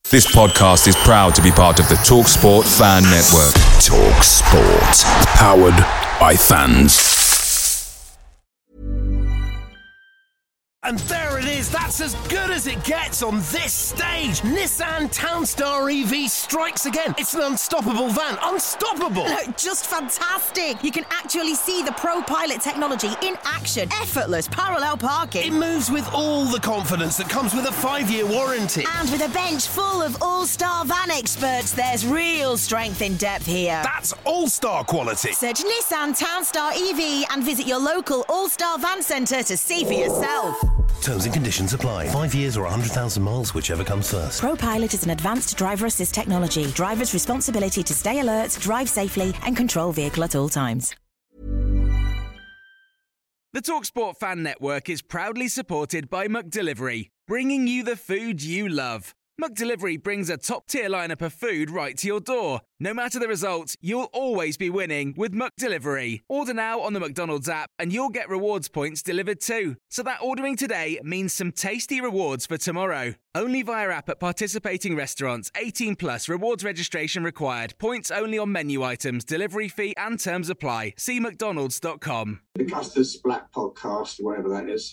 This podcast is proud to be part of the TalkSport Fan Network. TalkSport. Powered by fans. And there it is, that's as good as it gets on this stage. Nissan Townstar EV strikes again. It's an unstoppable van, unstoppable. Just fantastic. You can actually see the ProPilot technology in action. Effortless parallel parking. It moves with all the confidence that comes with a 5-year warranty. And with a bench full of all-star van experts, there's real strength in depth here. That's all-star quality. Search Nissan Townstar EV and visit your local all-star van centre to see for yourself. Terms and conditions apply. 5 years or 100,000 miles, whichever comes first. ProPilot is an advanced driver assist technology. Driver's responsibility to stay alert, drive safely and control vehicle at all times. The TalkSport Fan Network is proudly supported by McDelivery, bringing you the food you love. McDelivery brings a top-tier lineup of food right to your door. No matter the result, you'll always be winning with McDelivery. Order now on the McDonald's app and you'll get rewards points delivered too. So that ordering today means some tasty rewards for tomorrow. Only via app at participating restaurants. 18 plus. Rewards registration required. Points only on menu items. Delivery fee and terms apply. See mcdonalds.com. The Custard's Black podcast, whatever that is.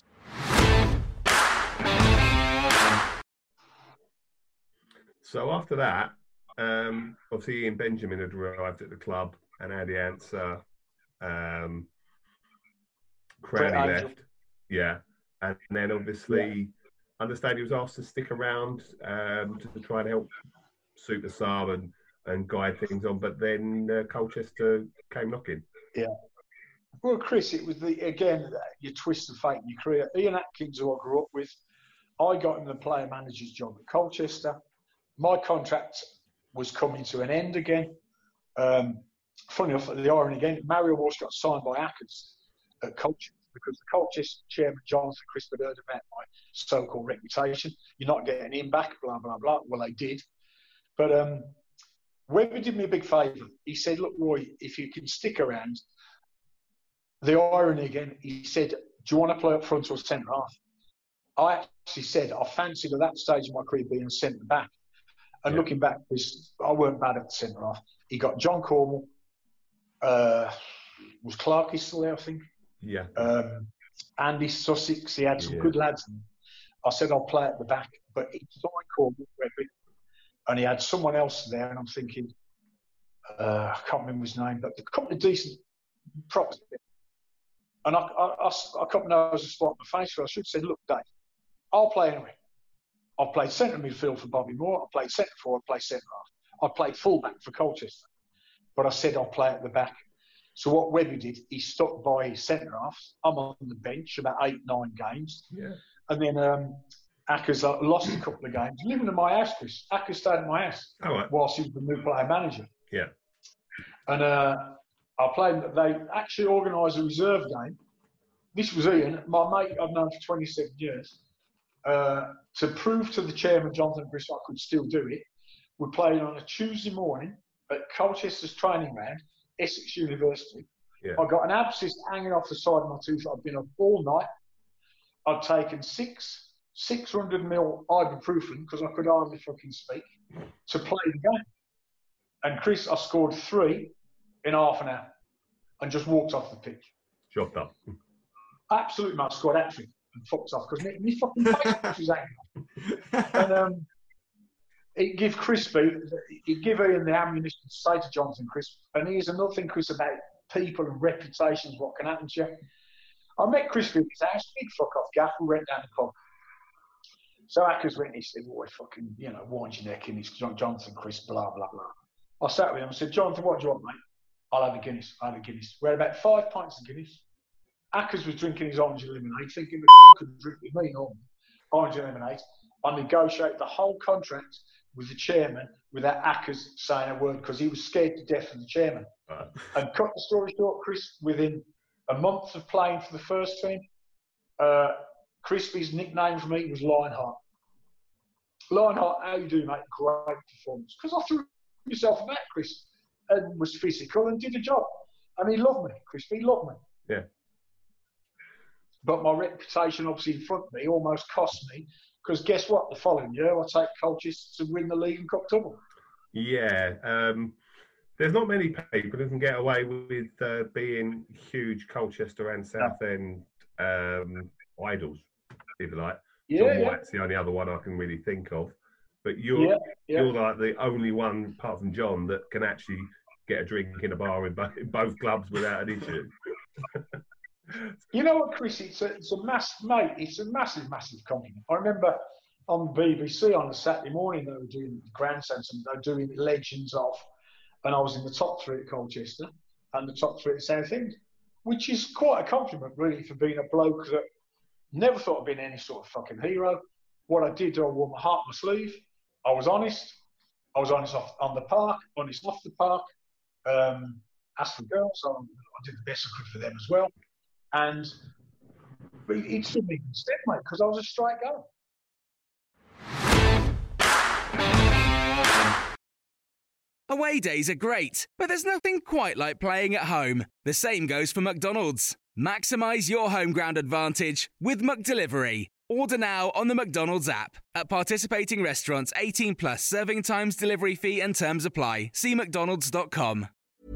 So after that, obviously Ian Benjamin had arrived at the club and had the answer. Crowley left. Yeah. And then obviously, understand he was asked to stick around to try and help suit the sub and guide things on. But then Colchester came knocking. Yeah. Well, Chris, it was you twist the fate in your career. Ian Atkins, who I grew up with, I got him the player manager's job at Colchester. My contract was coming to an end again. Funny enough, the irony again, Mario Walsh got signed by Ackers at Colchester because the Colchester chairman, Jonathan Crisp, had heard about my so-called reputation. You're not getting him back, blah, blah, blah. Well, they did. But Webber did me a big favour. He said, look, Roy, if you can stick around, the irony again, he said, do you want to play up front or centre-half? I actually said I fancied at that stage of my career being centre-back. And looking back, I weren't bad at the centre-half. He got John Cornwall. Was Clarkey still there, I think? Yeah. Andy Sussex. He had some good lads. I said I'll play at the back. But he signed Cornwall, and he had someone else there. And I'm thinking, I can't remember his name, but a couple of decent props. And I couldn't know a spot on my face. So I should have said, look, Dave, I'll play anyway. I played centre midfield for Bobby Moore. I played centre forward. I played centre half. I played fullback for Colchester. But I said I'll play at the back. So what Webby did, he stuck by his centre halves. I'm on the bench about 8-9 games. Yeah. And then Ackers lost a couple of games. Living in my house, Chris. Ackers stayed in my house whilst he was the new player manager. Yeah. And I played. They actually organised a reserve game. This was Ian, my mate I've known for 27 years. To prove to the chairman, Jonathan Crisp, I could still do it, we played on a Tuesday morning at Colchester's training ground, Essex University. Yeah. I got an abscess hanging off the side of my tooth. I'd been up all night. I'd taken 600ml ibuprofen, because I could hardly fucking speak, to play the game. And Chris, I scored 3 in half an hour and just walked off the pitch. Chopped up. Absolutely, I scored hat-trick. And fucked off because me fucking face was angry. And it give Ian the ammunition to say to Jonathan Crisp. And here's another thing, Chris, about people and reputations, what can happen to you. I met Crisp in his house, big fuck off gaff, we went down the pub. So Ackers went and he said, boy, fucking, wind your neck in, it's Jonathan Crisp, blah, blah, blah. I sat with him and said, Jonathan, what do you want, mate? I'll have a Guinness. We had about 5 pints of Guinness. Ackers was drinking his orange and lemonade, thinking that he could drink with me normally. Orange and lemonade. I negotiated the whole contract with the chairman without Ackers saying a word because he was scared to death of the chairman. Right. And cut the story short, Chris, within a month of playing for the first team, Crispy's nickname for me was Lionheart. Lionheart, how you doing, mate? Great performance. Because I threw myself about, Chris, and was physical and did a job. And he loved me, Crispy, loved me. Yeah. But my reputation, obviously, in front of me almost cost me Because guess what? The following year, I take Colchester to win the league and cup double. Yeah. There's not many people who can get away with being huge Colchester and Southend idols, if you like. John White's the only other one I can really think of. But you're like the only one, apart from John, that can actually get a drink in a bar in both clubs without an issue. You know what, Chris? It's a massive compliment. I remember on BBC on a Saturday morning, they were doing the grandstands and they were doing legends of, and I was in the top 3 at Colchester and the top 3 at Southend, which is quite a compliment, really, for being a bloke that never thought of being any sort of fucking hero. What I did, I wore my heart on my sleeve. I was honest. I was honest on the park, honest off the park. As for girls, I did the best I could for them as well. And it stood me in stead, mate, because I was a straight goer. Away days are great, but there's nothing quite like playing at home. The same goes for McDonald's. Maximise your home ground advantage with McDelivery. Order now on the McDonald's app. At participating restaurants, 18 plus, serving times, delivery fee and terms apply. See mcdonalds.com.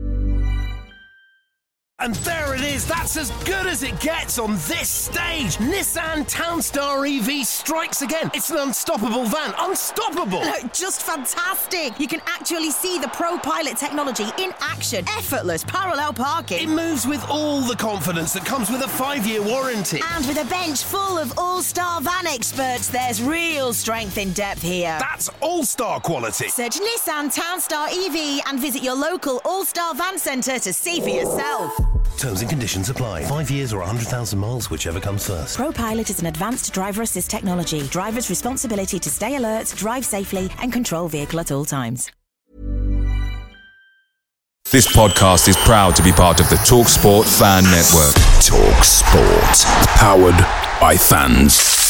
And there it is, that's as good as it gets on this stage. Nissan Townstar EV strikes again. It's an unstoppable van, unstoppable. Just fantastic. You can actually see the ProPilot technology in action. Effortless parallel parking. It moves with all the confidence that comes with a 5-year warranty. And with a bench full of all-star van experts, there's real strength in depth here. That's all-star quality. Search Nissan Townstar EV and visit your local all-star van centre to see for yourself. Terms and conditions apply. 5 years or 100,000 miles, whichever comes first. ProPilot is an advanced driver assist technology. Driver's responsibility to stay alert, drive safely, and control vehicle at all times. This podcast is proud to be part of the TalkSport Fan Network. TalkSport. Powered by fans.